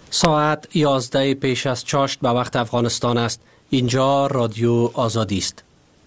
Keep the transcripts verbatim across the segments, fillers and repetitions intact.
ساعت یازده پیش از چاشت به وقت افغانستان است. اینجا رادیو آزادی است.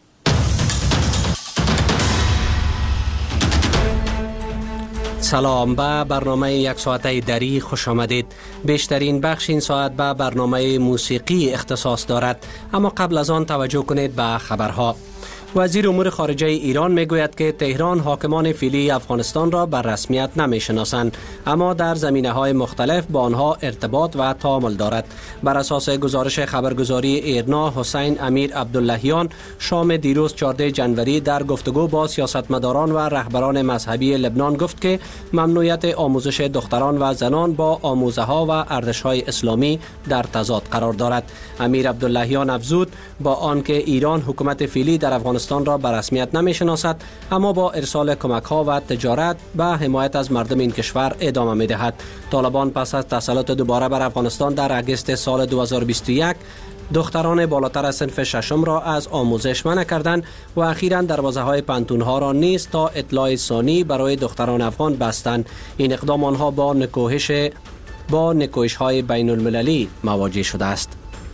سلام، به برنامه یک ساعته دری خوش آمدید. بیشترین بخش این ساعت به برنامه موسیقی اختصاص دارد، اما قبل از آن توجه کنید به خبرها. وزیر امور خارجه ایران میگوید که تهران حاکمان فعلی افغانستان را بر رسمیت نمیشناسند، اما در زمینه‌های مختلف با آنها ارتباط و تعامل دارد. بر اساس گزارش خبرگزاری ایرنا، حسین امیر عبداللهیان شام دیروز چهاردهم جنوری در گفتگو با سیاستمداران و رهبران مذهبی لبنان گفت که ممنوعیت آموزش دختران و زنان با آموزه‌ها و ارزش‌های اسلامی در تضاد قرار دارد. امیر عبداللهیان افزود با آنکه ایران حکومت فعلی در افغانستان را به رسمیت نمی‌شناسد، اما با ارسال کمک‌ها و تجارت به حمایت از مردم این کشور ادامه می‌دهد. طالبان پس از تسلط دوباره بر افغانستان در اگست سال دو هزار و بیست و یک دختران بالاتر از صنف ششم را از آموزش منع کردند و اخیراً دروازه‌های پانتون‌ها را نیز تا اطلاع ثانی برای دختران افغان بستند. این اقدام آنها با نکوهش با نکوهش‌های بین‌المللی مواجه شده است.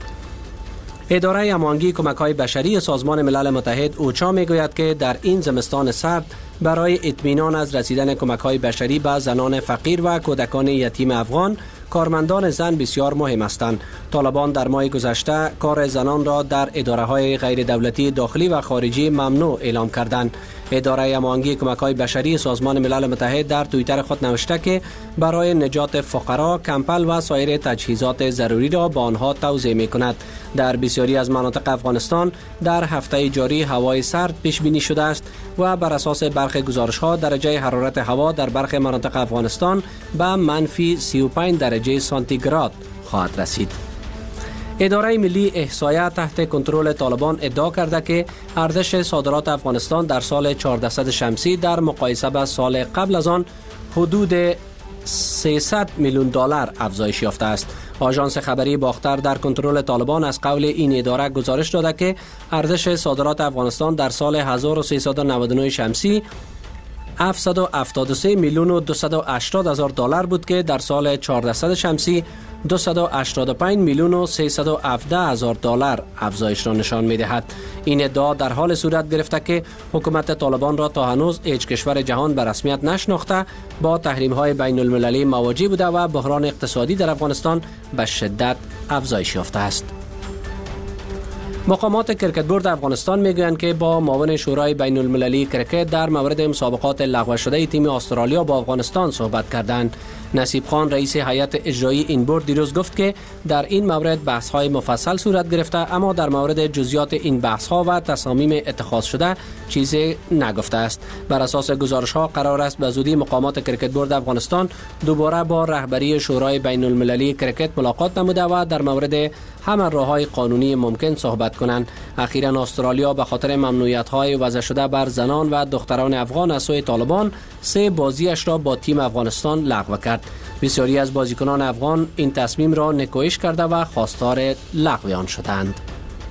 اداره امانگی کمک‌های بشری سازمان ملل متحد اوچا میگوید که در این زمستان سرد برای اطمینان از رسیدن کمک‌های بشری به زنان فقیر و کودکان یتیم افغان، کارمندان زن بسیار مهم هستند. طالبان در ماه گذشته کار زنان را در اداره‌های غیر دولتی داخلی و خارجی ممنوع اعلام کردند. اداره امانگی کمک‌های بشری سازمان ملل متحد در توییتر خود نوشته که برای نجات فقرا، کمپل و سایر تجهیزات ضروری را با آنها توزیع می‌کند. در بسیاری از مناطق افغانستان در هفته جاری هوای سرد پیش بینی شده است و بر اساس برخی گزارش‌ها درجه حرارت هوا در برخی مناطق افغانستان به منفی سی و پنج درجه سانتیگراد خواهد رسید. اداره ملی احصایه تحت کنترل طالبان ادعا کرده که ارزش صادرات افغانستان در سال چهاردهصد شمسی در مقایسه با سال قبل از آن حدود سیصد میلیون دلار افزایش یافته است. آژانس خبری باختر در کنترل طالبان از قول این اداره گزارش داده که ارزش صادرات افغانستان در سال هزار و سیصد و نود و نه شمسی هفتصد و هفتاد و سه میلیون و دویست و هشتاد هزار دلار بود که در سال چهاردهصد شمسی دویست و هشتاد و پنج میلیون و سیصد و هفده هزار دلار افزایش را نشان می‌دهد. این ادعا در حال صورت گرفته که حکومت طالبان را تا هنوز هیچ کشور جهان به رسمیت نشناخته با تحریم‌های بین‌المللی مواجه بوده و بحران اقتصادی در افغانستان به شدت افزایش یافته است. مقامات کرکت بورد افغانستان میگویند که با معاون شورای بین المللی کرکت در مورد مسابقات لغو شده تیم استرالیا با افغانستان صحبت کردند. نصیب خان رئیس هیئت اجرایی این بورد دیروز گفت که در این مورد بحث های مفصل صورت گرفته، اما در مورد جزئیات این بحث ها و تصامیم اتخاذ شده چیزی نگفته است. بر اساس گزارش ها قرار است به زودی مقامات کرکت بورد افغانستان دوباره با رهبری شورای بین المللی کرکت ملاقات نموده و در مورد همه راه‌های قانونی ممکن صحبت کنند. اخیراً استرالیا به خاطر ممنوعیت‌های وضع شده بر زنان و دختران افغان از سوی طالبان سه بازیش را با تیم افغانستان لغو کرد. بسیاری از بازیکنان افغان این تصمیم را نکوهش کرده و خواستار لغو آن شدند.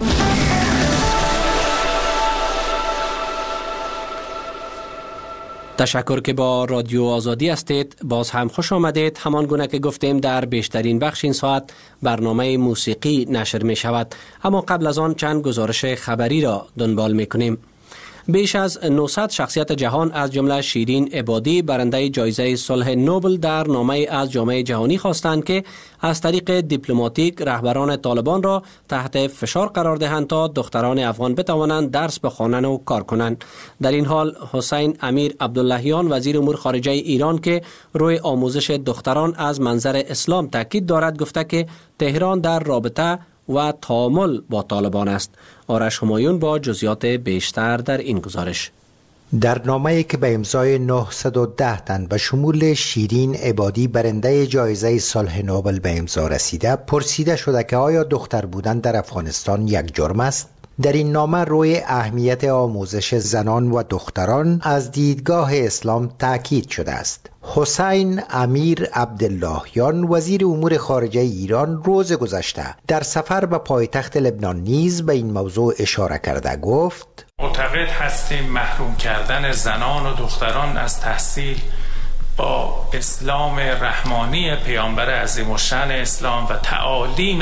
تشکر که با رادیو آزادی هستید. باز هم خوش آمدید. همان گونه که گفتیم در بیشترین بخش این ساعت برنامه موسیقی نشر می شود، اما قبل از آن چند گزارش خبری را دنبال می کنیم. بیش از نهصد شخصیت جهان از جمله شیرین عبادی برنده جایزه صلح نوبل در نامه از جامعه جهانی خواستند که از طریق دیپلماتیک رهبران طالبان را تحت فشار قرار دهند تا دختران افغان بتوانند درس بخوانند و کار کنند. در این حال حسین امیر عبداللهیان وزیر امور خارجه ایران که روی آموزش دختران از منظر اسلام تاکید دارد گفته که تهران در رابطه و تعامل با طالبان است. آرش همایون با جزئیات بیشتر در این گزارش. در نامه‌ای که به امضای نهصد و ده تن به شمول شیرین عبادی برنده جایزه صلح نوبل به امضا رسیده، پرسیده شده که آیا دختر بودن در افغانستان یک جرم است؟ در این نامه روی اهمیت آموزش زنان و دختران از دیدگاه اسلام تاکید شده است. حسین امیر عبداللهیان وزیر امور خارجه ایران روز گذشته در سفر به پایتخت لبنان نیز به این موضوع اشاره کرده گفت: معتقد هستیم محروم کردن زنان و دختران از تحصیل با اسلام رحمانی پیامبر عظیم الشأن اسلام و تعالیم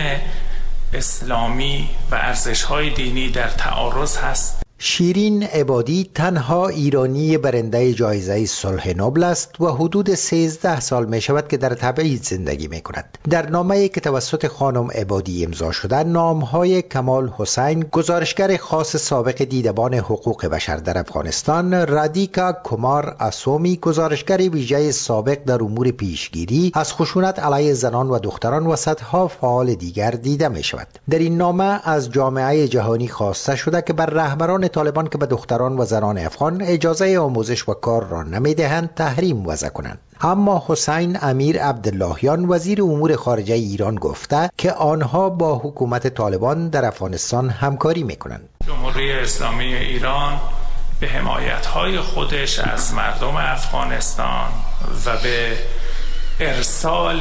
اسلامی و ارزش‌های دینی در تعارض هست. شیرین عبادی تنها ایرانی برنده جایزه صلح نوبل است و حدود سیزده سال می شود که در تبعید زندگی می کند. در نامه‌ای که توسط خانم عبادی امضا شده، نامهای کمال حسین، گزارشگر خاص سابق دیدبان حقوق بشر در افغانستان، رادیکا کومار اسومی، گزارشگر ویژه سابق در امور پیشگیری از خشونت علیه زنان و دختران و صدها فعال دیگر دیده می شود. در این نامه از جامعه جهانی خواسته شده که بر رهبران طالبان که به دختران و زنان افغان اجازه آموزش و کار را نمیدهند تحریم وضع کنند. اما حسین امیر عبداللهیان وزیر امور خارجه ایران گفته که آنها با حکومت طالبان در افغانستان همکاری میکنند. جمهوری اسلامی ایران به حمایت‌های خودش از مردم افغانستان و به ارسال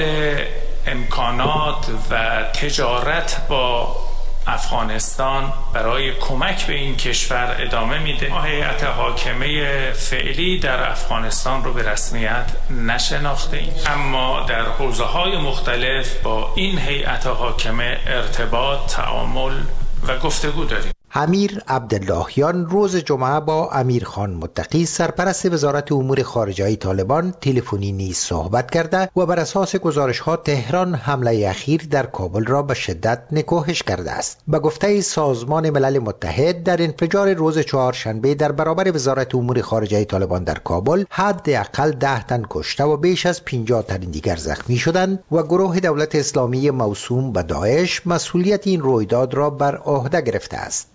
امکانات و تجارت با افغانستان برای کمک به این کشور ادامه میده. ما هیئت حاکمه فعلی در افغانستان رو به رسمیت نشناخته ایم، اما در حوزه‌های مختلف با این هیئت حاکمه ارتباط، تعامل و گفتگو داریم. امیر عبداللهیان روز جمعه با امیر خان متقی سرپرست وزارت امور خارجه طالبان تلفنی نیز صحبت کرده و بر اساس گزارش‌ها تهران حمله اخیر در کابل را به شدت نکوهش کرده است. به گفته سازمان ملل متحد، در انفجار روز چهارشنبه در برابر وزارت امور خارجه طالبان در کابل حداقل ده تن کشته و بیش از پنجاه تن دیگر زخمی شدند و گروه دولت اسلامی موسوم به داعش مسئولیت این رویداد را بر عهده گرفته است.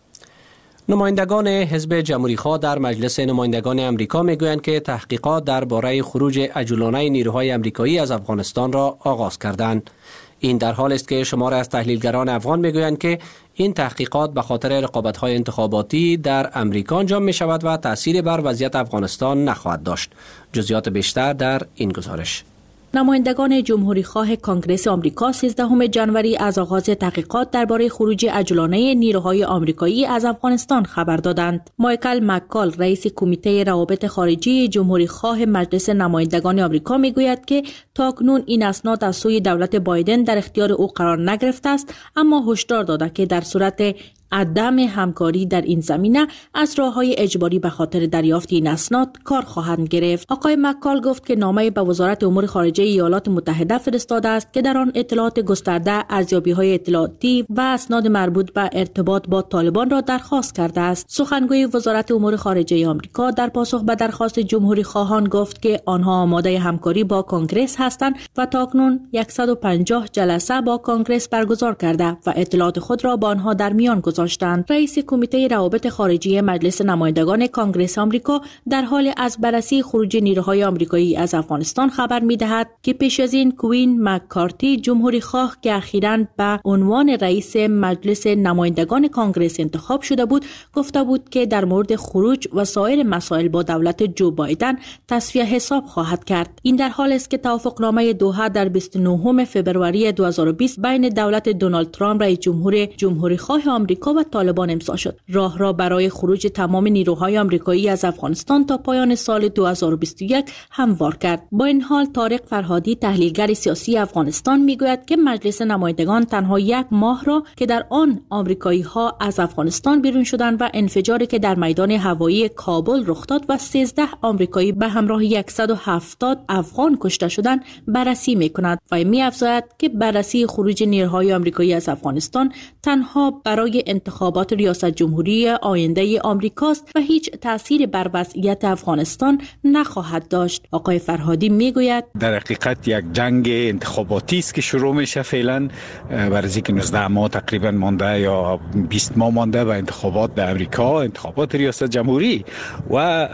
نمایندگان حزب جمهوری‌خواه در مجلس نمایندگان امریکا میگویند که تحقیقات درباره خروج عجولانه نیروهای امریکایی از افغانستان را آغاز کردند. این در حال است که شمار از تحلیلگران افغان میگویند که این تحقیقات به خاطر رقابت‌های انتخاباتی در امریکا انجام می شود و تأثیری بر وضعیت افغانستان نخواهد داشت. جزئیات بیشتر در این گزارش. نمایندگان جمهوری‌خواه کانگرس آمریکا سیزدهم ژانویه از آغاز تحقیقات درباره خروج عجولانه نیروهای آمریکایی از افغانستان خبر دادند. مایکل مکال، رئیس کمیته روابط خارجی جمهوری‌خواه مجلس نمایندگان آمریکا میگوید که تاکنون این اسناد از سوی دولت بایدن در اختیار او قرار نگرفته است، اما هشدار داده که در صورت عدم همکاری در این زمینه از راه‌های اجباری به خاطر دریافت این اسناد کار خواهند گرفت. آقای مکال گفت که نامه به وزارت امور خارجه ایالات متحده فرستاده است که در آن اطلاعات گسترده، ارزیابی‌های اطلاعاتی و اسناد مربوط به ارتباط با طالبان را درخواست کرده است. سخنگوی وزارت امور خارجه آمریکا در پاسخ به درخواست جمهوری خواهان گفت که آنها آماده همکاری با کنگره هستند و تاکنون صد و پنجاه جلسه با کنگره برگزار کرده و اطلاعات خود را با آنها در میان گذاشته. رئیس کمیته روابط خارجی مجلس نمایندگان کانگرس آمریکا در حال از بررسی خروج نیروهای آمریکایی از افغانستان خبر می‌دهد که پیش از این کوین مککارتی، جمهوری خواه که اخیراً به عنوان رئیس مجلس نمایندگان کانگرس انتخاب شده بود، گفته بود که در مورد خروج و سایر مسائل با دولت جو بایدن تصفیه حساب خواهد کرد. این در حال است که توافقنامه دوحه در بیست و نهم فوریه دو هزار و بیست بین دولت دونالد ترامپ رئیس جمهور جمهوری خواه آمریکا و طالبان امضا شد. راه را برای خروج تمام نیروهای آمریکایی از افغانستان تا پایان سال دو هزار و بیست و یک هموار کرد. با این حال طارق فرهادی، تحلیلگر سیاسی افغانستان، میگوید که مجلس نمایندگان تنها یک ماه را که در آن آمریکایی ها از افغانستان بیرون شدند و انفجاری که در میدان هوایی کابل رخ داد و سیزده آمریکایی به همراه صد و هفتاد افغان کشته شدند بررسی میکند و می‌افزاید که بررسی خروج نیروهای آمریکایی از افغانستان تنها برای انتخابات ریاست جمهوری آینده آمریکاست و هیچ تأثیری بر وضعیت افغانستان نخواهد داشت. آقای فرهادی میگوید در حقیقت یک جنگ انتخاباتی است که شروع میشه فعلا، برای اینکه نوزده ماه تقریبا مانده یا بیست ماه مانده به انتخابات در امریکا، انتخابات ریاست جمهوری و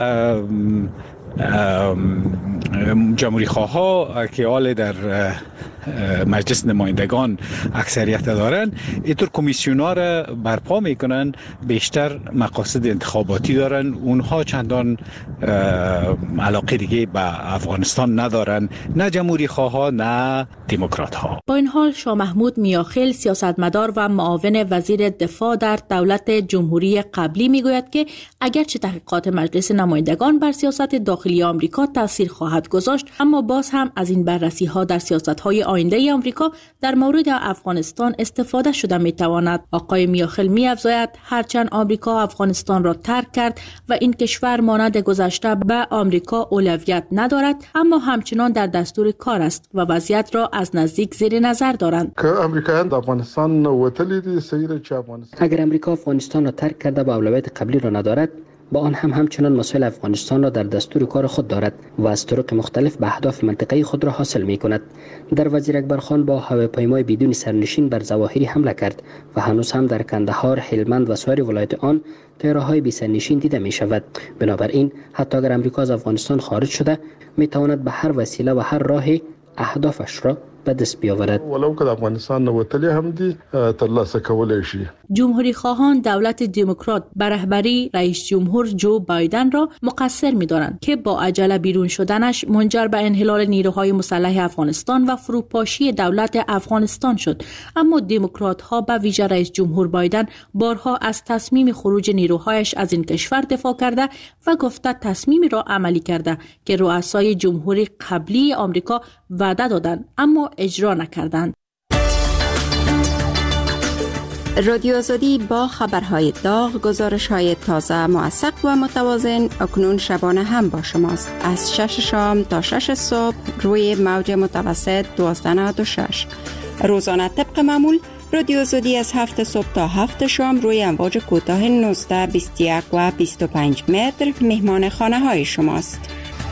جمهوری خواه ها که حال در مجلس نمایندگان اکثریت دارن، اینطور کمیسیون ها را برپا میکنن، بیشتر مقاصد انتخاباتی دارن. اونها چندان علاقه دیگه به افغانستان ندارن، نه جمهوری خواه ها نه دموکرات ها. با این حال شاه محمود میاخیل سیاستمدار و معاون وزیر دفاع در دولت جمهوری قبلی میگوید که اگرچه تحقیقات مجلس نمایندگان بر سیاست داخلی آمریکا تاثیر خواهد گذاشت، اما باز هم از این بررسی ها در سیاست های آینده آمریکا در مورد افغانستان استفاده شده میتواند. آقای میاخیل میافزاید هرچند آمریکا افغانستان را ترک کرد و این کشور مانند گذشته به آمریکا اولویت ندارد، اما همچنان در دستور کار است و وضعیت را از نزدیک زیر نظر دارند. که امریکایان در افغانستان وتلی دي سیر چه افغانستان اگر امریکا افغانستان را ترک کرده و اولویت قبلی را ندارد، با آن هم همچنان مسائل افغانستان را در دستور کار خود دارد و از طرق مختلف به اهداف منطقه‌ای خود را حاصل می کند. در وزیر اکبر خان با هواپیمای بدون سرنشین بر ظواهری حمله کرد و هنوز هم در کندهار، هلمند و سایر ولایات آن طیاره‌های بی سرنشین دیده می شود. بنابراین حتی اگر امریکا از افغانستان خارج شده، می تواند به هر وسیله و هر راه اهدافش را به دست بیاورد. ولو که افغانستان وتلی هم دی ترلاسه کولای شي. جمهوری خواهان دولت دموکرات به رهبری رئیس جمهور جو بایدن را مقصر می‌دانند که با عجله بیرون شدنش منجر به انحلال نیروهای مسلح افغانستان و فروپاشی دولت افغانستان شد. اما دموکرات‌ها به ویژه رئیس جمهور بایدن بارها از تصمیم خروج نیروهایش از این کشور دفاع کرده و گفته تصمیمی را عملی کرده که رؤسای جمهوری قبلی آمریکا وعده دادند اما اجرا نکردند. رادیو آزادی با خبرهای داغ، گزارش‌های تازه، موثق و متوازن اکنون شبانه هم با شماست. از شش شام تا شش صبح روی موج متوسط دوازده نود و شش. روزانه طبق معمول رادیو آزادی از هفت صبح تا هفت شام روی امواج کوتاه نوزده، بیست و یک و بیست و پنج متر مهمان خانه های شماست.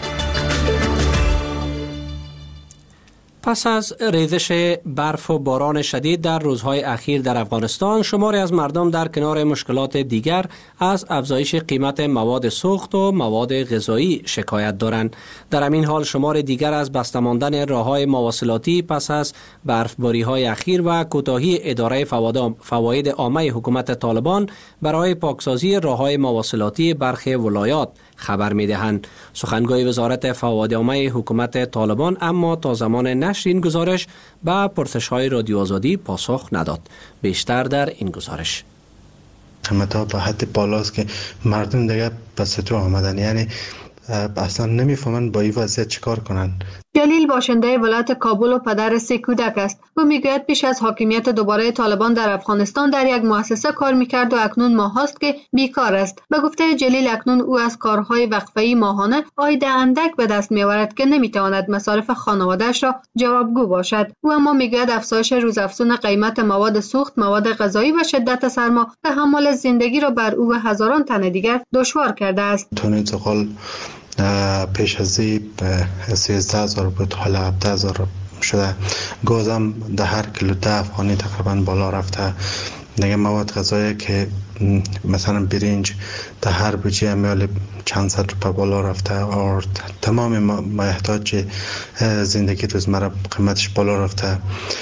پس از ریزش برف و باران شدید در روزهای اخیر در افغانستان، شماری از مردم در کنار مشکلات دیگر از افزایش قیمت مواد سوخت و مواد غذایی شکایت دارند. در همین حال شمار دیگر از بسته ماندن راههای مواصلاتی پس از برفباری‌های اخیر و کوتاهی اداره فواید عامه حکومت طالبان برای پاکسازی راههای مواصلاتی برخی ولایات خبر می‌دهند. سخنگوی وزارت فواید عامه حکومت طالبان اما تا زمان نشر این گزارش به پرسش‌های رادیو آزادی پاسخ نداد. بیشتر در این گزارش. قیمت‌ها به حد بالاست که مردم دیگه پس تو آمدن، یعنی اصلا نمی‌فهمن با این وضعیت چیکار کنن. جلیل باشنده ولایت کابل و پدر سه کودک است. او میگوید پیش از حاکمیت دوباره طالبان در افغانستان در یک مؤسسه کار میکرد و اکنون ماهاست که بیکار است. به گفته جلیل اکنون او از کارهای وقفه‌ای ماهانه عاید اندک به دست میآورد که نمیتواند مصارف خانواده‌اش را جوابگو باشد. او اما میگوید افزایش روزافزون قیمت مواد سوخت، مواد غذایی و شدت سرما تحمل زندگی را بر او و هزاران تن دیگر دشوار کرده است. تون انتقال پیش از این سیزده هزار بود، حالا هفده هزار شده. گازم در هر کیلو ده افغانی تقریبا بالا رفته. دیگه مواد غذایی که مثلا برنج در هر بوجه امیال چند صد روپه بالا رفته و تمام محتاج زندگی روزمره قیمتش بالا رفته.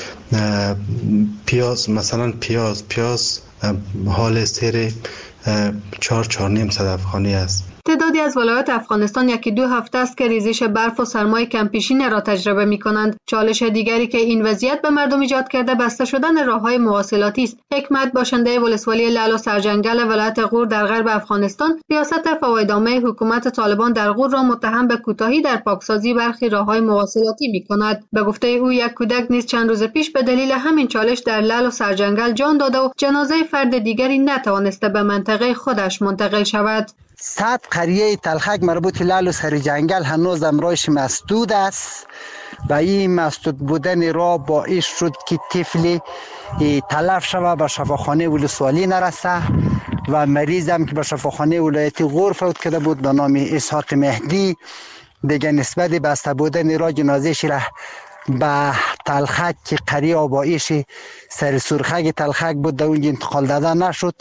پیاز مثلا پیاز پیاز حال سیر چهار چهار نیم صد افغانی است. تعدادی از ولایات افغانستان یکی دو هفته است که ریزش برف و سرمای کمپیشین را تجربه می کنند. چالش دیگری که این وضعیت به مردم ایجاد کرده بسته شدن راههای مواصلاتی است. حکمت باشنده ولسوالی لعل و سرجنگل ولایت غور در غرب افغانستان، ریاست فواید عامه حکومت طالبان در غور را متهم به کوتاهی در پاکسازی برخی راههای مواصلاتی می کند. به گفته او یک کودک نیز چند روز پیش به دلیل همین چالش در لعل و سرجنگل جان داده و جنازه فرد دیگری نتوانسته به منطقه خودش منتقل شود. صد قریه تلخک مربوط لعل و سرجنگل هنوز امرایش مسدود است و این مسدود بودن را باعث شد که طفلی تلف شود، به شفاخانه ولسوالی نرسه و مریض هم که به شفاخانه ولایتی غور فوت کرده بود به نام اسحاق مهدی، دیگه نسبت بسته بودن را جنازه‌اش را به تلخک که قریه آبایش سر سرخک تلخک بود در اونجا انتقال داده نشد.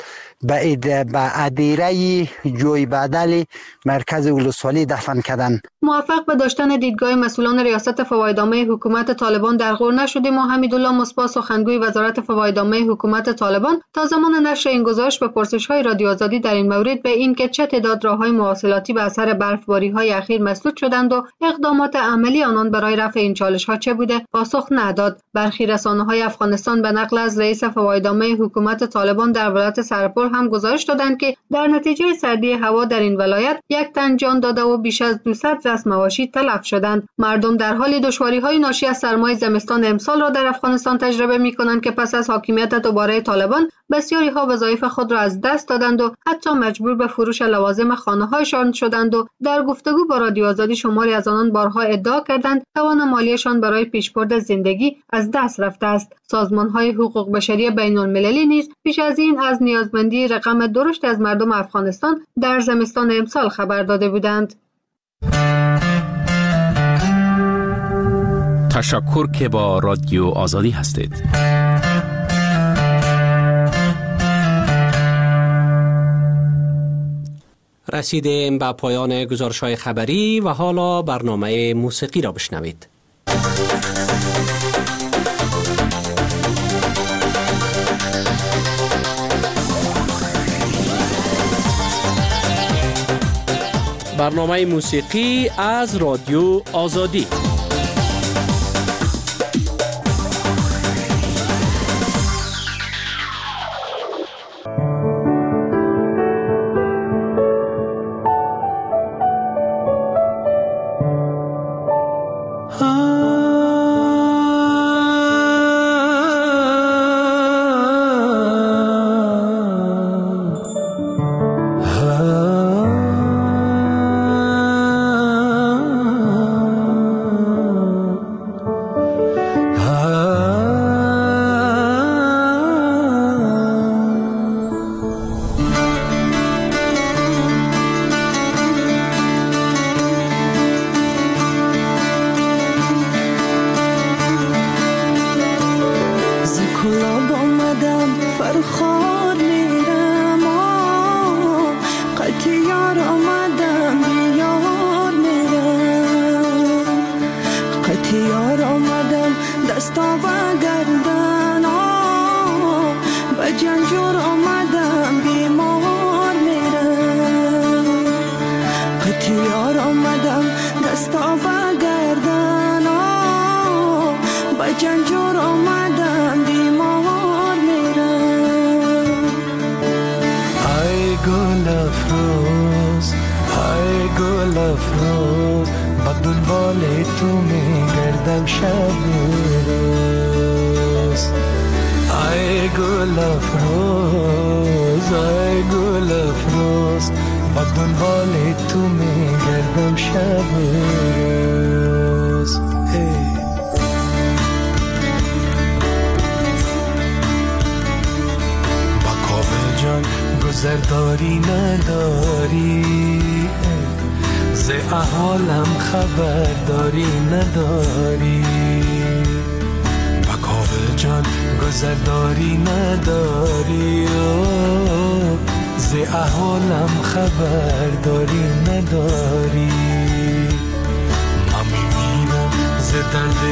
به ادیره جوی بدل مرکز ولسوالی دفن کردن. موفق به داشتن دیدگاه مسئولان ریاست فوایدنامه حکومت طالبان در غور نشدیم و حمیدالله مصباح سخنگوی وزارت فوایدنامه حکومت طالبان تا زمان نشر این گزارش به پرسش‌های رادیو آزادی در این مورد به این که چه تعداد راه‌های مواصلاتی به اثر برفباری‌های اخیر مسدود شدند و اقدامات عملی آنان برای رفع این چالش‌ها چه بوده پاسخ نداد. برخی رسانه‌های افغانستان به نقل از رئیس فوایدنامه حکومت طالبان در ولایت سرپل هم گزارش دادند که در نتیجه سردی هوا در این ولایت یک تن جان داده و بیش از دویست رأس مواشی تلف شدند. مردم در حال دشواری‌های ناشی از سرمای زمستان امسال را در افغانستان تجربه می‌کنند که پس از حاکمیت دوباره طالبان بسیاری‌ها وظایف خود را از دست دادند و حتی مجبور به فروش لوازم خانه‌هایشان شدند و در گفتگو با رادیو آزادی شماری از آنان بارها ادعا کردند توان مالیشان برای پیشبرد زندگی از دست رفته است. سازمان‌های حقوق بشری بین‌المللی نیز پیش از این از نیازمندی رقم درشت از مردم افغانستان در زمستان امسال خبر داده بودند. تشکر که با رادیو آزادی هستید. رسیدیم به پایان گزارش‌های خبری و حالا برنامه موسیقی را بشنوید. برنامه موسیقی از رادیو آزادی. گذرداری نداری ز احوالم خبرداری نداری بکاوه جان گذرداری نداری ز احوالم خبرداری نداری من میمیرم ز درد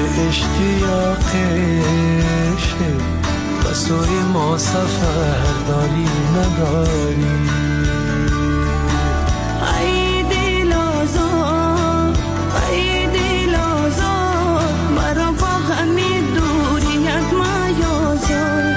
اشتیاقش به سوی ما سفر داری نداری ای دل آزاد ای دل آزاد مرا با غمی دوریت میازار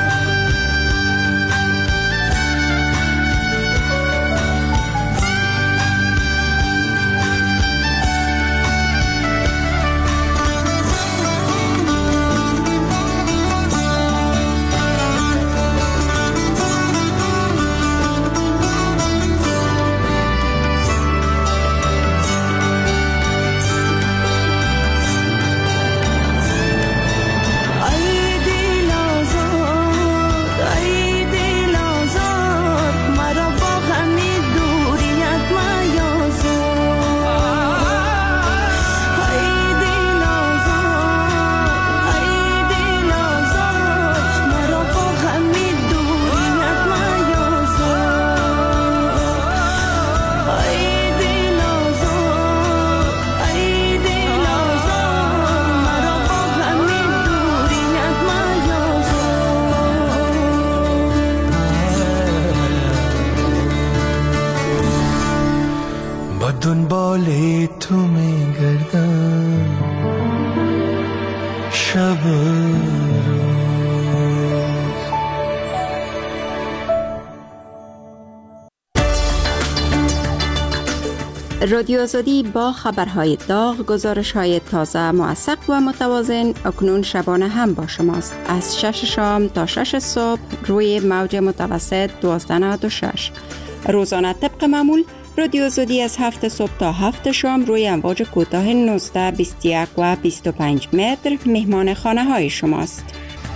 رادیو آزادی با خبرهای داغ، گزارش‌های تازه، موثق و متوازن اکنون شبانه هم با شماست. از شش شام تا شش صبح روی موج متوسط دوازده نود و شش. روزانه طبق معمول رادیو آزادی از هفت صبح تا هفت شام روی امواج کوتاه نوزده، بیست و یک و بیست و پنج متر مهمان خانه های شماست.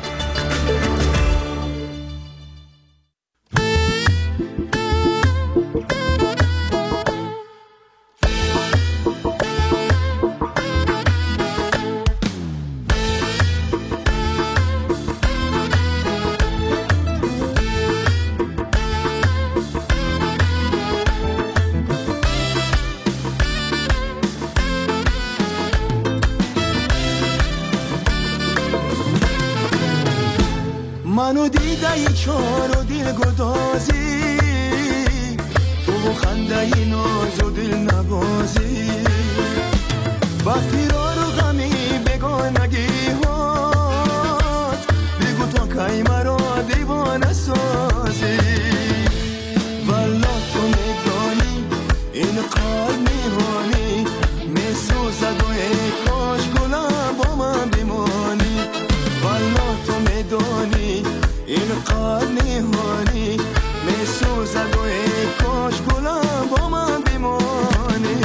منو دیده ای چار و دل گدازی، تو خنده ای ناز و دل نبازی، با فرار و غمی بگانگی هات، بگو تا کی مرا دیوانه سازی. والا تو میدانی این قلب میهانی میسوزد و ای کاش گلم با من بمانی. والا تو میدانی این قلب نهانی میسوزد و ای کاش گلم با من بمانی.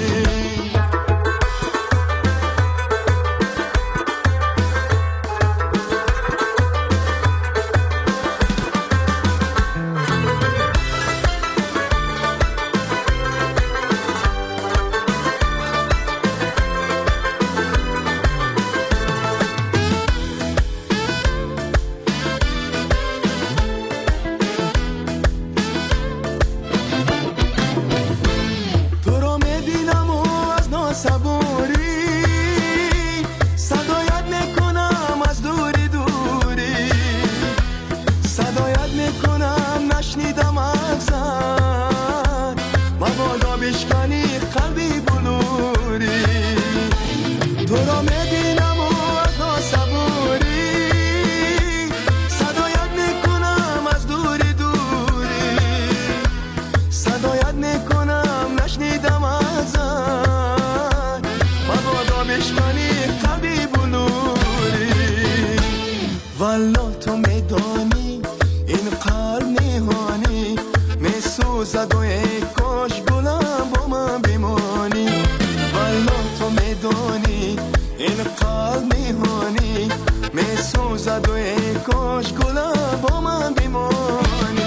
والا تو میدانی این قلب نهانی میسوزد و ای کاش گلم با من بمانی. والا تو میدانی این قلب نهانی میسوزد و ای کاش گلم با من بمانی.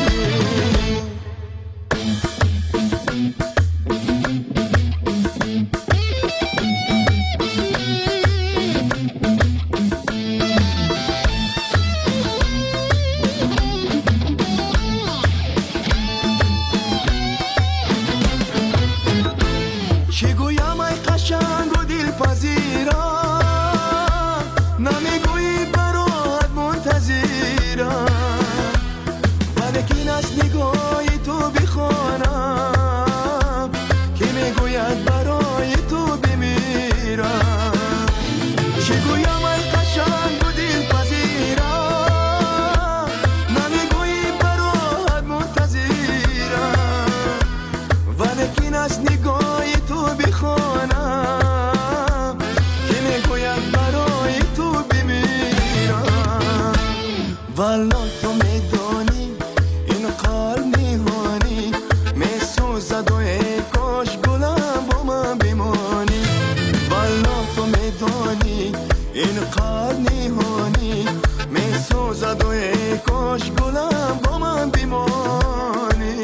والا تو میدانی این قلب نهانی میسوزد و ای کاش گلم با من بمانی. والا تو میدانی این قلب نهانی میسوزد و ای کاش گلم با من بمانی.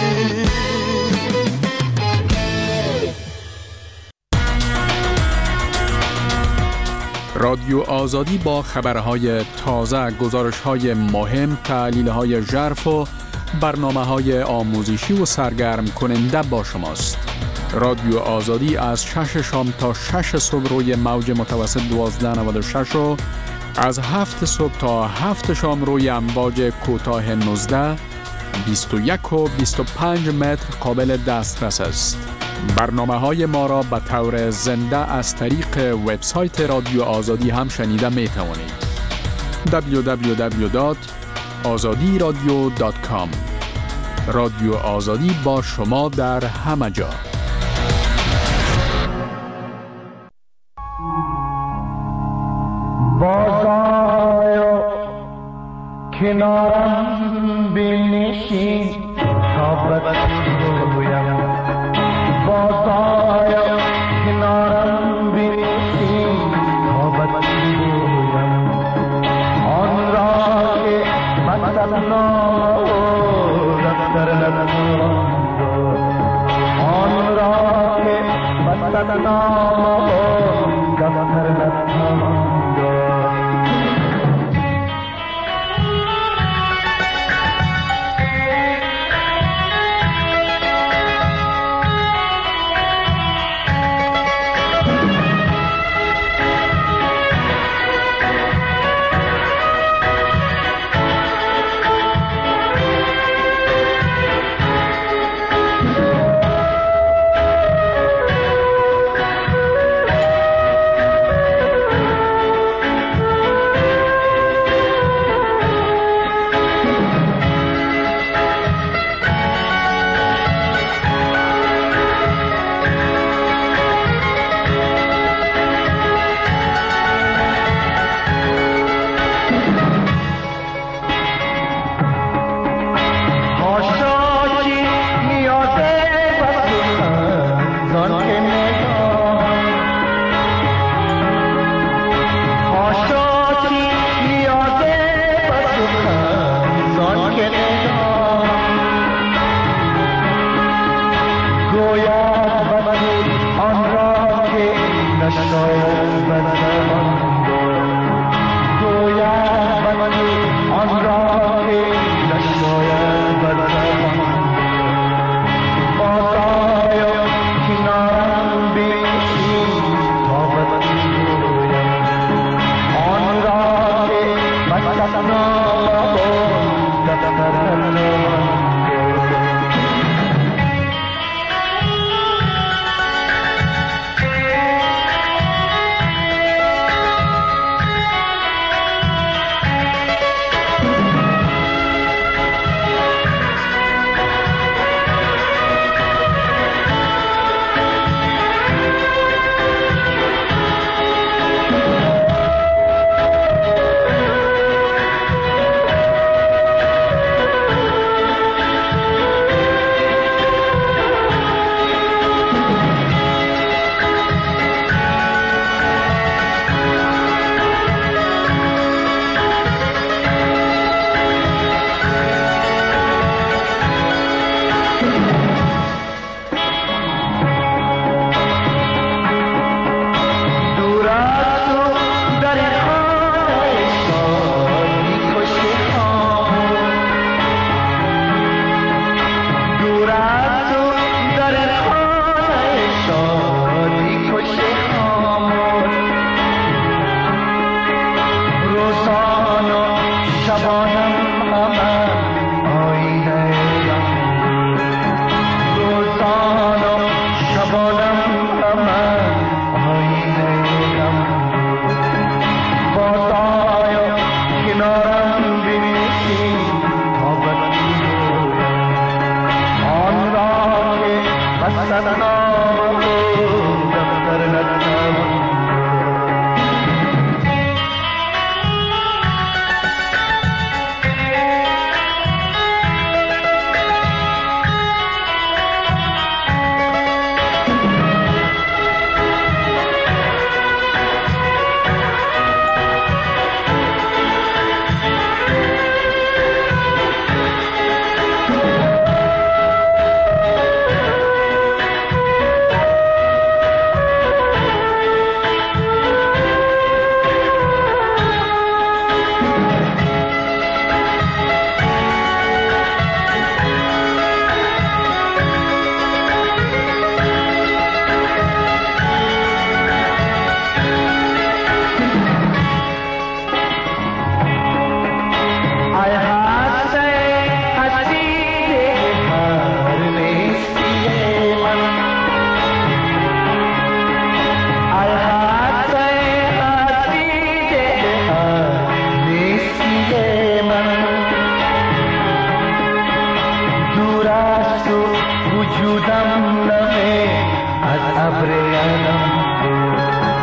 رادیو آزادی با خبرهای تازه، گزارش‌های مهم، تحلیل‌های ژرف و برنامه‌های آموزشی و سرگرم کننده با شماست. رادیو آزادی از شش شام تا شش صبح روی موج متوسط دوازده نود و شش و از هفت صبح تا هفت شام روی امواج کوتاه نوزده، بیست و یک و بیست و پنج متر قابل دسترس است. برنامه‌های ما را به طور زنده از طریق وبسایت رادیو آزادی هم شنیده می توانید. دبلیو دبلیو دبلیو دات آزادی رادیو دات کام. رادیو آزادی با شما در همه جا. کنارم بنشین تا بگویم باز آیا کنارم بنشین تا بگویم آن را که مستنام و دفتر ندارم آن را که مستنام و دفتر ندارم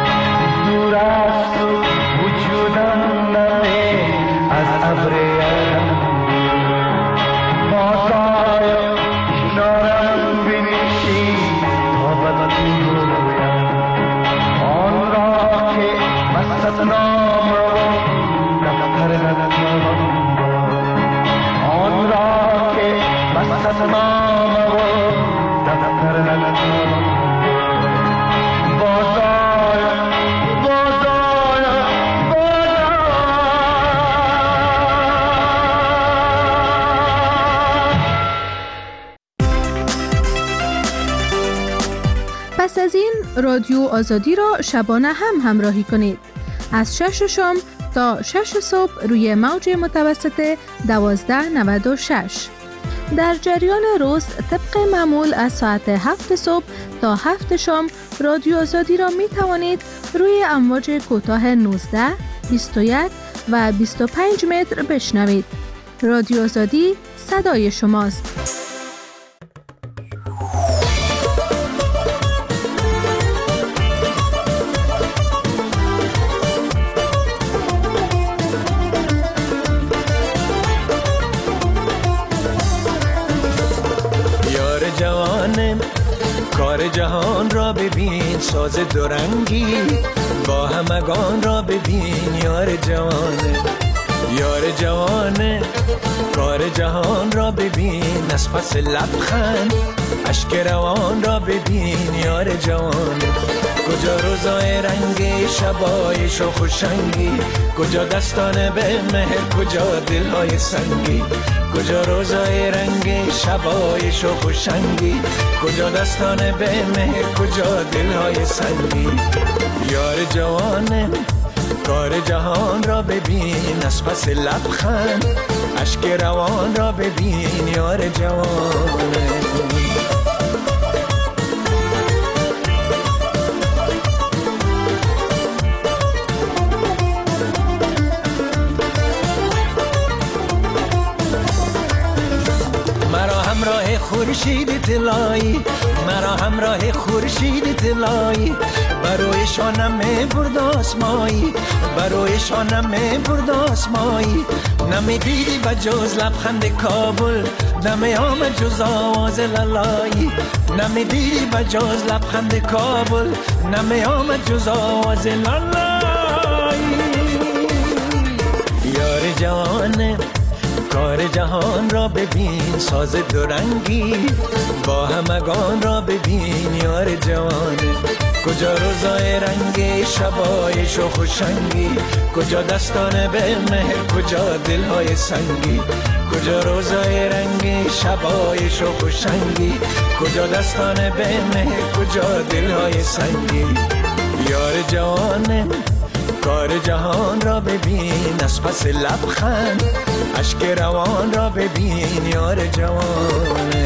دور است وجودم نمه از ابر این رادیو آزادی را شبانه هم همراهی کنید. از شش شام تا شش صبح روی موج متوسط دوازده نود و شش. در جریان روز طبق معمول از ساعت هفت صبح تا هفت شام رادیو آزادی را می توانید روی امواج کوتاه نوزده، بیست و یک و بیست و پنج متر بشنوید. رادیو آزادی صدای شماست. کار جهان را ببین، ساز دورنگی با همگان را ببین. یار جوانه، یار جوانه، کار جهان را ببین. از پس لبخند اشک روان را ببین. یار جوانه، کجا روزای رنگی، شبای شوخ و شنگی، کجا دستان به مهر، کجا دلهای سنگی. کجا روزای رنگی، شبای شوخ و شنگی، کجا دستان به مهر، کجا دلهای سنگی. یار جوانه، کار جهان را ببین. از پس لبخند اشک روان را ببین. یار جوانه، همراه خورشید طلایی، مرا همراه خورشید طلایی. بروی شانم برد آسمایی، بروی شانم برد آسمایی. نمی دیدی بجز لبخند کابل، نمی آمد جز آواز لالایی. نمی دیدی بجز لبخند کابل، نمی آمد جز آواز لالایی. یار جوانه، کار جهان را ببین. ساز دورنگی با همگان را ببین. یار جوانه، کجا روزای رنگی، شبای شوخ و شنگی، کجا دستان به مهر، کجا دلهای سنگی. کجا روزای رنگی، شبای شوخ و شنگی، کجا دستان به مهر، کجا دلهای سنگی. یار جوانه، کار جهان را ببین. از پس لبخند اشک روان را ببین. یار جوانه،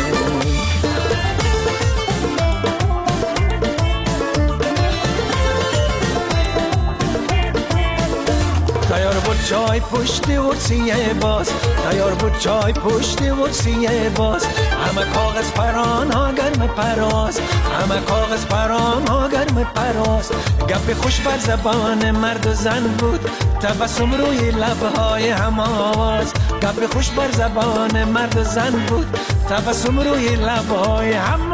تیار بود چای پشت ورسیه باز، تیار بود چای پشت ورسیه باز. همه کاغذ پران ها گرم پراز، همه کاغذ پران ها گرم پراز. گپ خوش بر زبان مرد و زن بود، تبسم روی لبهای هم آواز. گپ خوش بر زبان مرد و زن بود، تبسم روی لبهای هم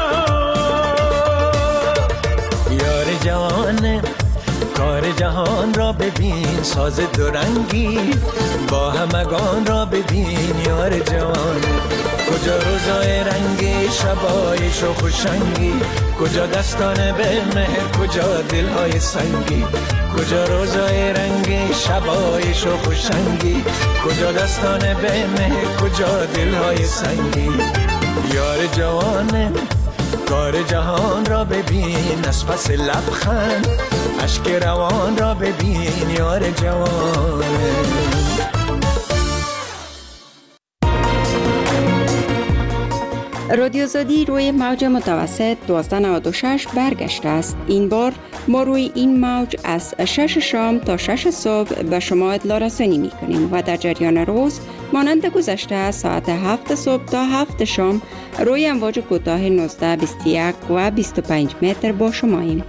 آواز. یار جوانه، کار جهان را ببین. ساز دورنگی با همگان را ببین. یار جوانه، کجا روزای رنگی، شبای شوخ و شنگی، کجا دستان به مهر، کجا دلهای سنگی. کجا روزای رنگی، شبای شوخ و شنگی، کجا دستان به مهر، کجا دلهای سنگی. یار جوانه، کار جهان را ببین. از پس لبخند اشک روان را ببین. یار جوانه، رادیو آزادی روی موج متوسط دوازده نود و شش برگشته است. این بار ما روی این موج از شش شام تا شش صبح به شما اطلاع رسانی می کنیم و در جریان روز مانند گذشته ساعت هفت صبح تا هفت شام روی امواج کوتاه نوزده، بیست و یک و بیست و پنج متر با شماییم.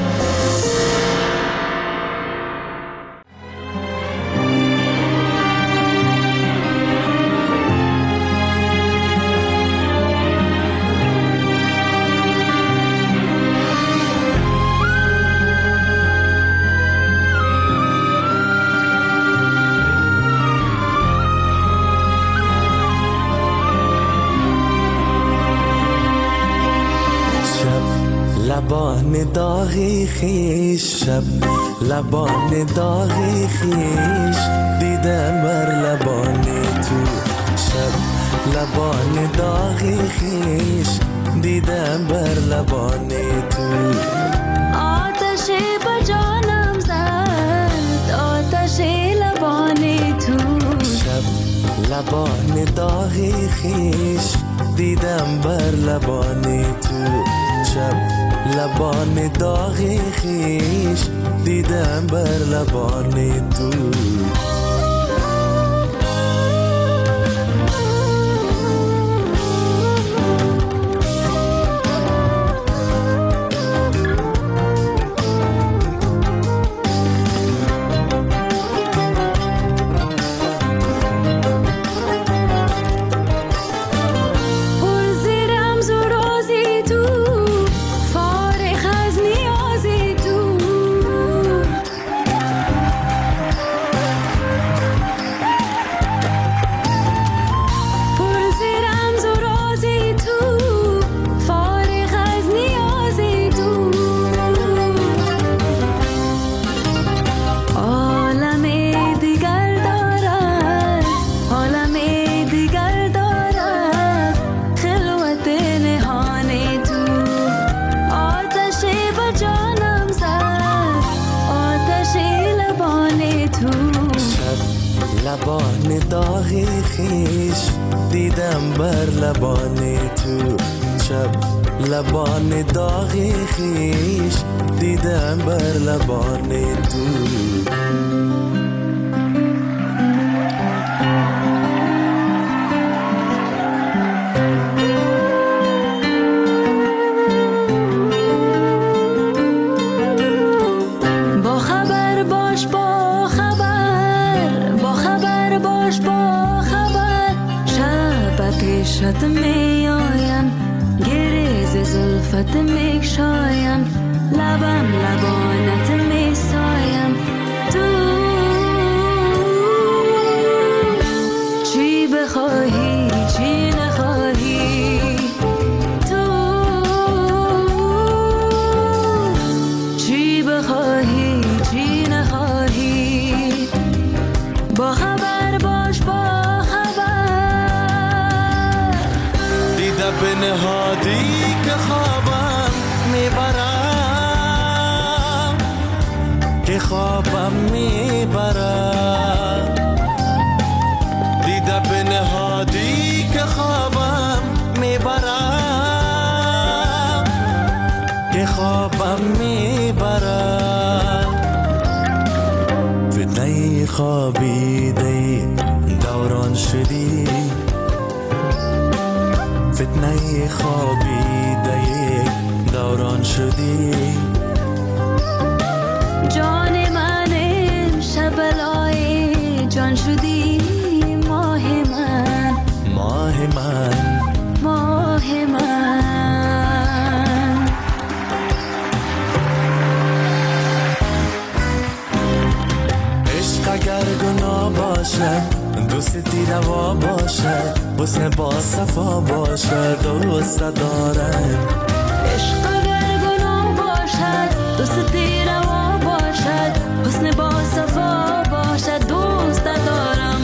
لبان داغی خیش، شب لبان داغی خیش، دیدم بر لبان تو. شب لبان داغی خیش، دیدم بر لبان تو. لبان داغی خیش دیدم بر لبان تو شب لبان داغی خیش دیدم بر لبان تو لبان داغی خیش دیدم بر لبان تو شب لبان داغی خیش دیدم بر لبان تو پیشت می آیم گریز زلفت می شایم لبم لبانت می سایم تو چی بخواهی چی نخواهی تو چی بخواهی چی نخواهی با خبر باش با به نهادی که خوابم میبرم که خوابم میبرم دیده به نهادی که خوابم میبرم که خوابم میبرم فتنه خوابیده دوران شدی فتنه خوابیده دوران شدی جان من شبلای جان شدی ماه من ماه من ماه من عشق اگر گناه باشد دوستی روا باشد حسن با صفا باشد دوست دارم عشق اگر گناه باشد دوستی روا باشد حسن با صفا باشد دوست دارم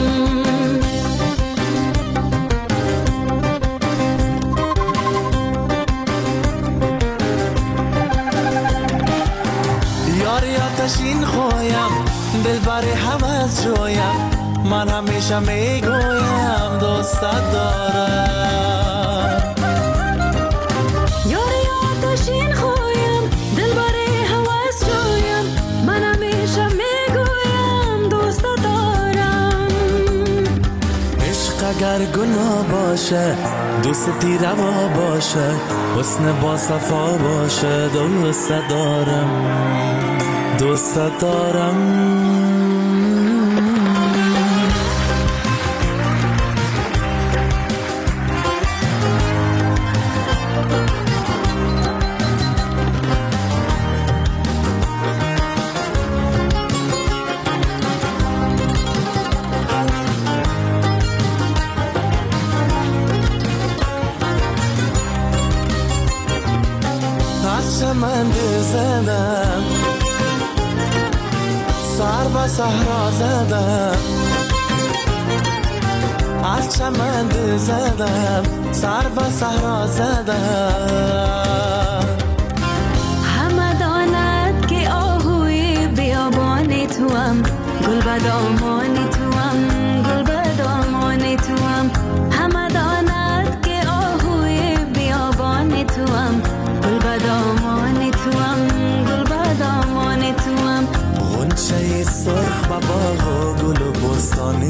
یاری آتشین خوایم دلبر حوض جویم من همیشه میگویم دوست دارم یاری آتشین خوایم دلبر حوض جویم من همیشه میگویم دوست دارم عشق اگر گناه باشه دوستی روا باشه حسن با صفا باشه دوست دارم دوست دارم من زدم سر و صحرا زدم از چمن زدم سر و صحرا زدم همه داند که آهوی بیابانی توام گل بدامانی توام گل بدامانی توام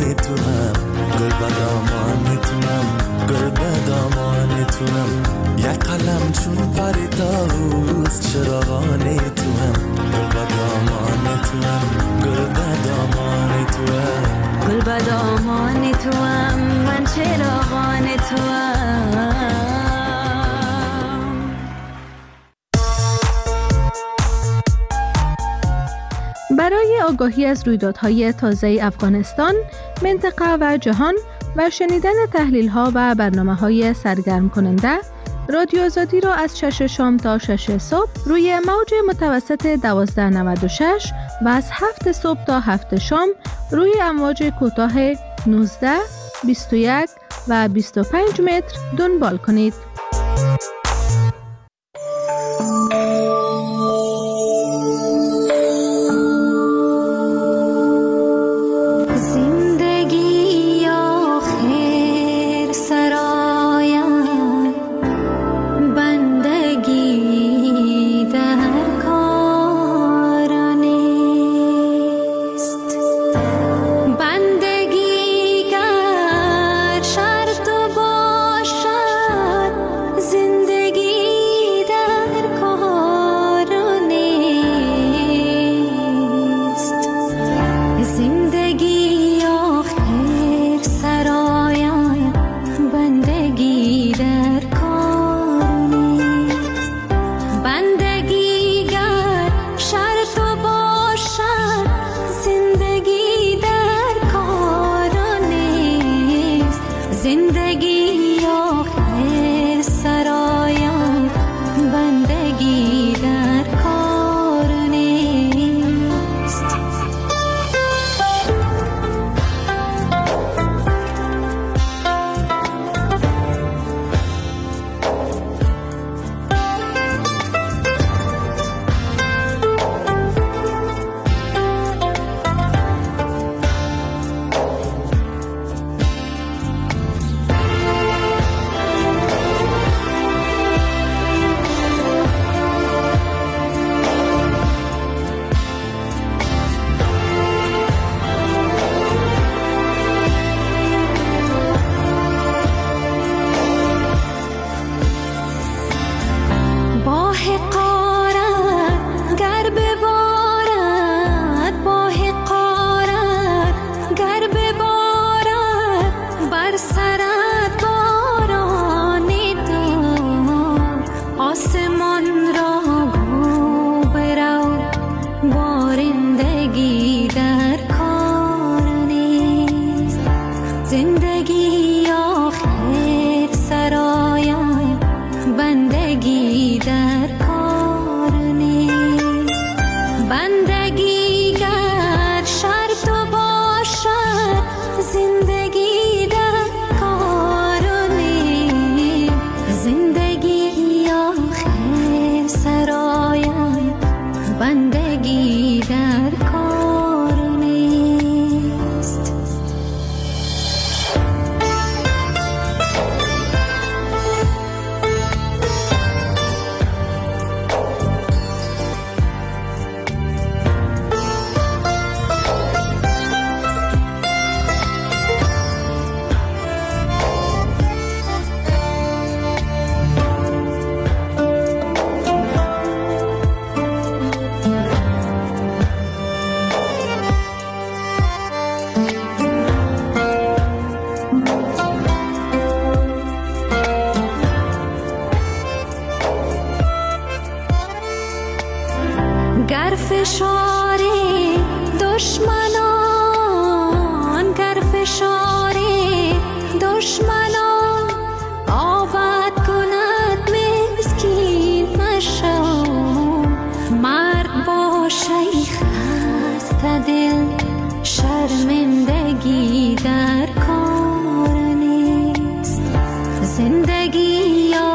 تو هم گل بدامان تو هم گل بدامان تو هم یک قلم چون پری تاوز چراغان تو هم گل بدامان تو هم گل بدامان تو هم گل بدامان تو هم من چراغان تو هم. برای آگاهی از رویدادهای تازه افغانستان، منطقه و جهان و شنیدن تحلیل‌ها و برنامه‌های سرگرم کننده، رادیو آزادی را از شش شام تا شش صبح روی موج متوسط دوازده نود و شش و از هفت صبح تا هفت شام روی امواج کوتاه نوزده، بیست و یک و بیست و پنج متر دنبال کنید.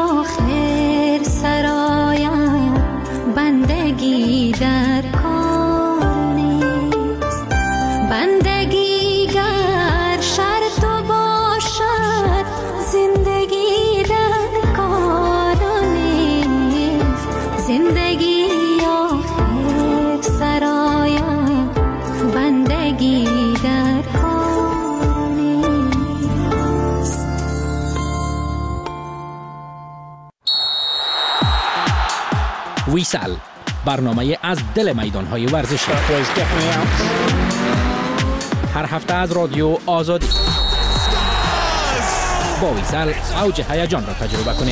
زندگی آخر سرایم بندگی در کار ویسل، برنامه از دل میدان‌های ورزشی. هر هفته از رادیو آزادی. با ویسل اوج هیجان را تجربه کنید.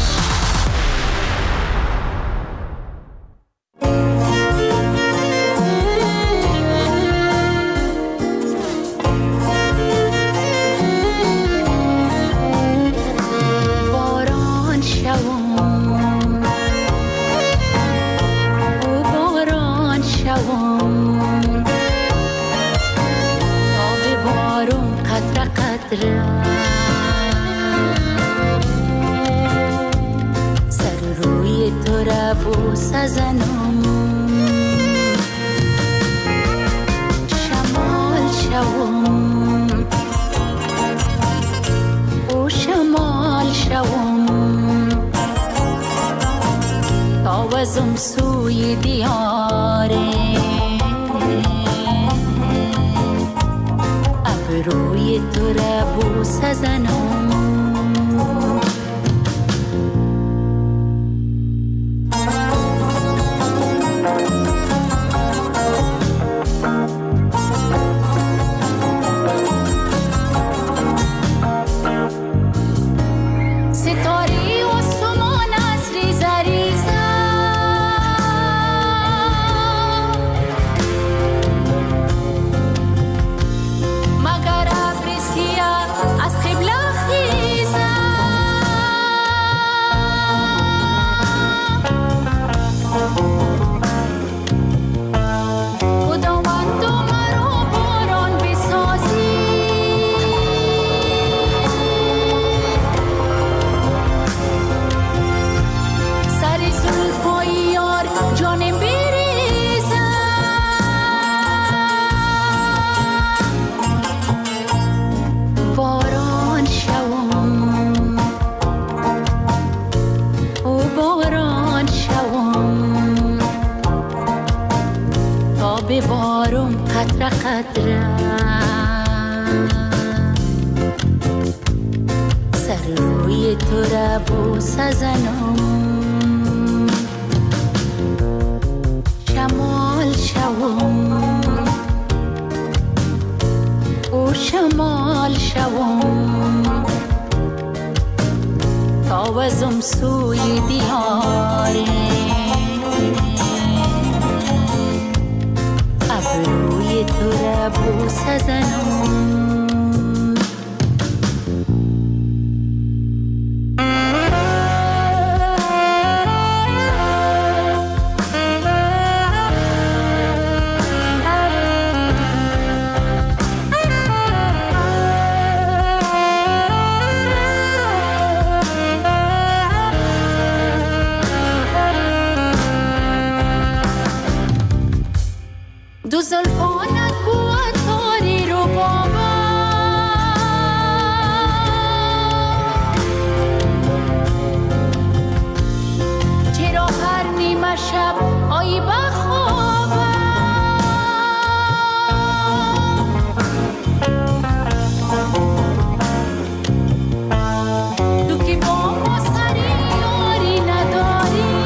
سر روی تو را بوس زنم، شمال شوم او شمال شوم، تاوزم سوی دیاره روی تو را بوس زنم. ستاره و سمان از ریزه ریزه، مگر ابر سیاه از قبله خیزه، خداوند تو مرا باران بسازی، سر زلفای یار جانم بریزه، باران شوم او باران شوم، تا ببارم قطره قطره سر روی تو را بوس زنم. شمال شوم او شمال شوم، تاوزم سوی دیاره ابروی تو را بوس زنم. دو زلفانت بود تاری رو بابا، چرا هر نیمه شب آیی بخوابم، تو که با ما سری یاری نداری،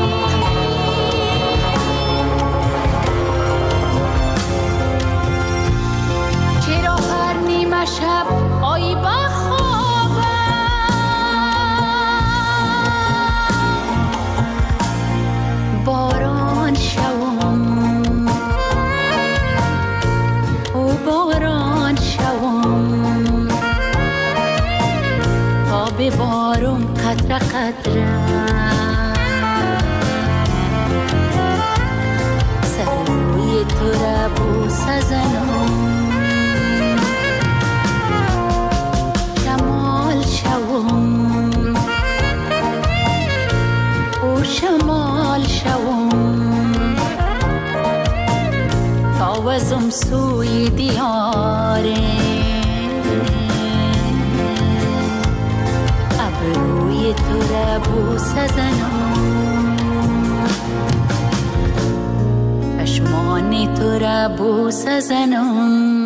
شب آیی بخوابم، باران شوم او باران شوم، تا ببارم قطره قطره سر روی تو را بوس زنم. شمال شوم، تاوزم سوی دیاره ابروی تو را بوس زنم. چشمان تو را بوس زنم.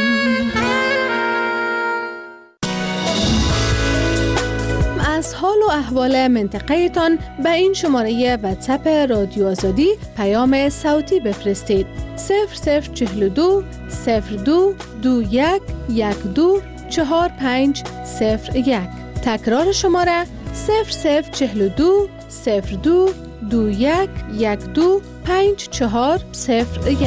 از حال و احوال منطقه تان به این شماره واتساپ رادیو آزادی پیام صوتی بفرستید. صفر صفر چهل و دو صفر دو دو یک یک دو چهار پنج صفر یک. تکرار شماره صفر صفر چهل و دو صفر دو دو یک یک دو پنج چهار صفر یک.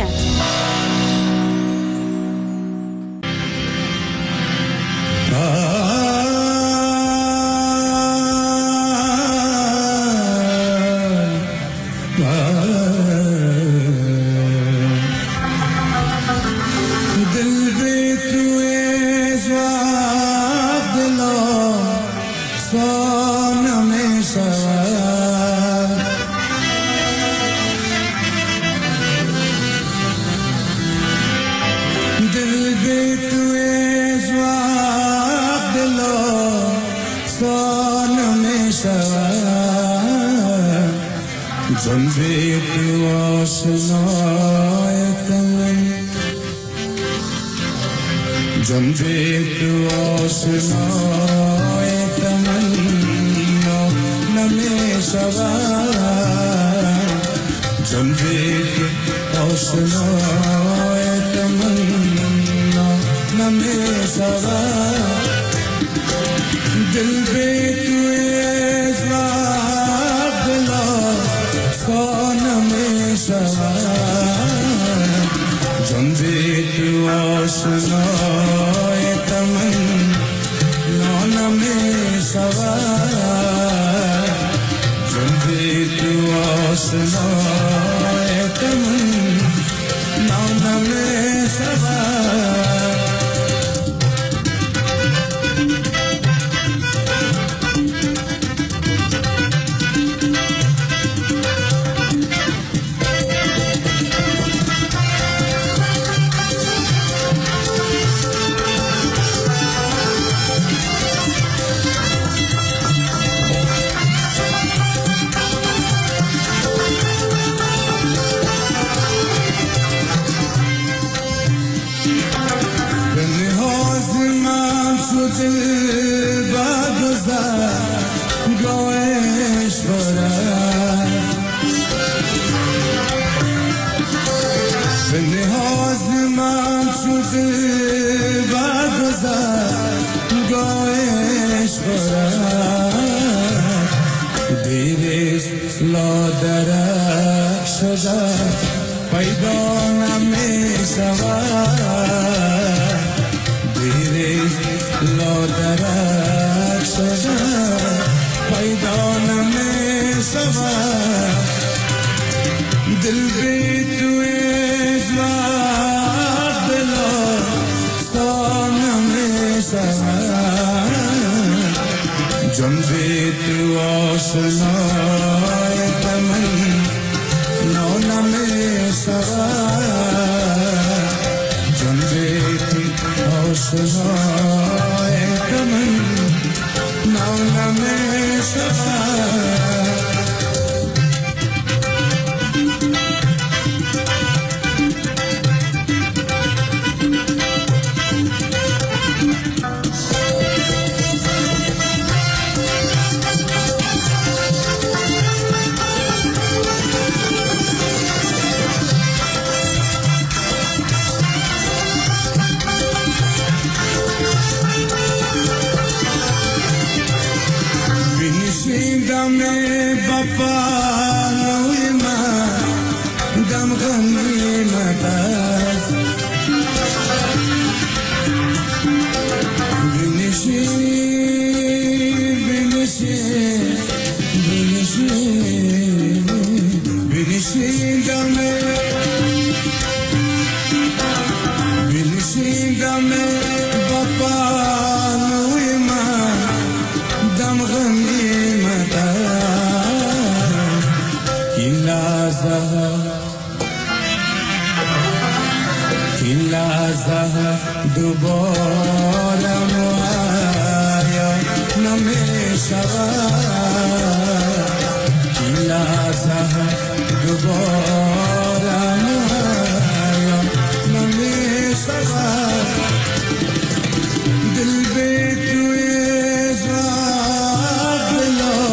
दिल बेतुए ज़ाद ला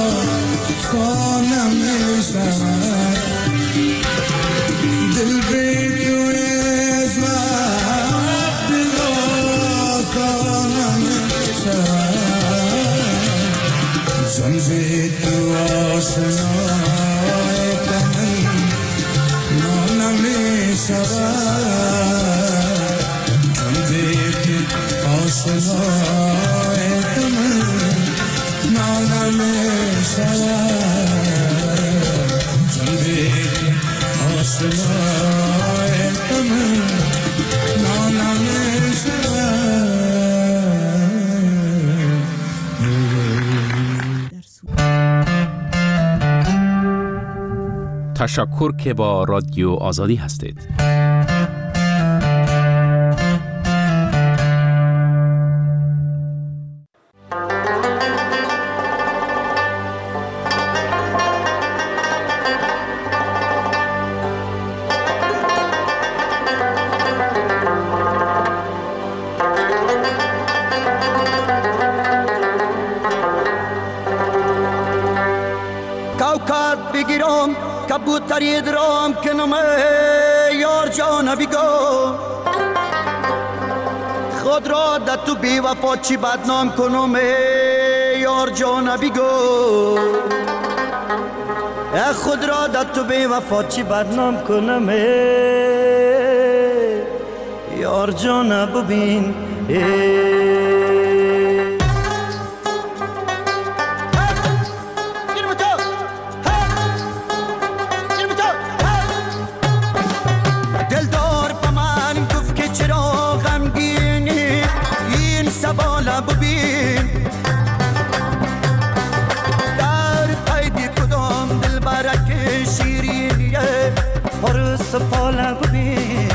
جنبی تو آشنای تمن نانمی شود جنبی تو آشنای تمن نانمی شود جنبی تو آشنای تمن نانمی شود. تشکر که با رادیو آزادی هستید. کبوتری درام کنم یار جان بیگو خود را در تو بی وفا چی بدنام کنم یار جان بیگو خود را در تو بی وفا چی بدنام کنم یار جان ببین سفاله ببین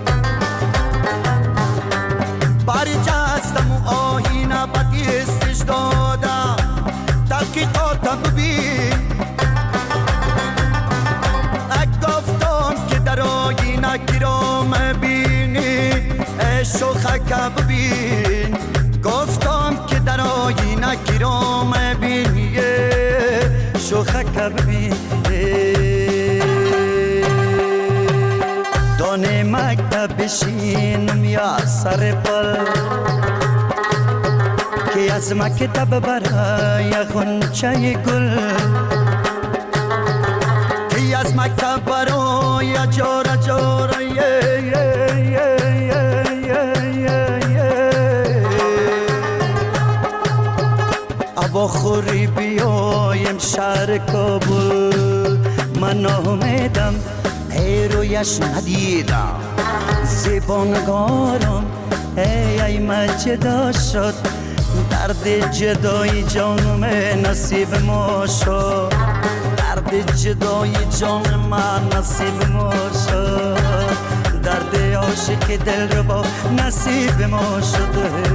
باری جستم و آهینه بدیستش دادم تحقیقاتم ببین اک گفتم که در آهینه گیرام بینی شوخک ببین گفتم که در آهینه گیرام بینی شوخک ببین دانه مکتب بشینم یا سر پل که از مکتب برای غنچه گل که از مکتب برای جاره جاره ابا خوری بیایم شهر کابل من آمدم ای رویش ندیدم زیبانگارم ای ای مجدا شد درد جدای جانم نصیب ما شد درد جدای جان من نصیب ما شد درد عاشق دل رو با نصیب ما شد